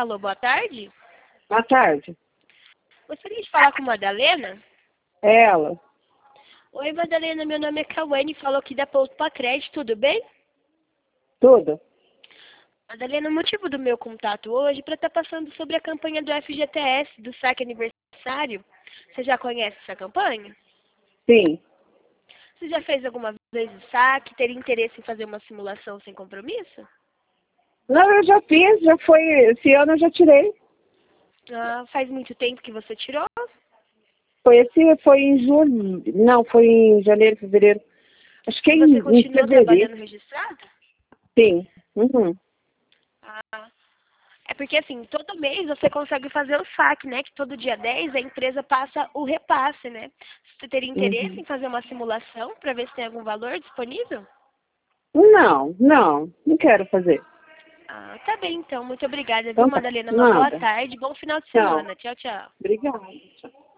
Alô, boa tarde. Boa tarde. Gostaria de falar com a Madalena? É ela. Oi, Madalena, meu nome é Cauane, falou aqui da Pouso para Crédito, tudo bem? Tudo? Madalena, o motivo do meu contato hoje é para estar passando sobre a campanha do FGTS, do saque aniversário. Você já conhece essa campanha? Sim. Você já fez alguma vez o saque? Teria interesse em fazer uma simulação sem compromisso? Não, eu já fiz, já foi. Esse ano eu já tirei. Ah, faz muito tempo que você tirou? Foi em julho. Não, foi em janeiro, fevereiro. Acho que é E você em continua fevereiro. trabalhando registrado? Sim. Uhum. Ah, é porque assim, todo mês você consegue fazer o saque, né? Que todo dia 10 a empresa passa o repasse, né? Você teria interesse Uhum. em fazer uma simulação para ver se tem algum valor disponível? Não quero fazer. Ah, tá bem então. Muito obrigada, viu, Então tá. Madalena? Uma boa Nada. tarde, bom final de Tchau. semana. Tchau, tchau. Obrigada. Tchau.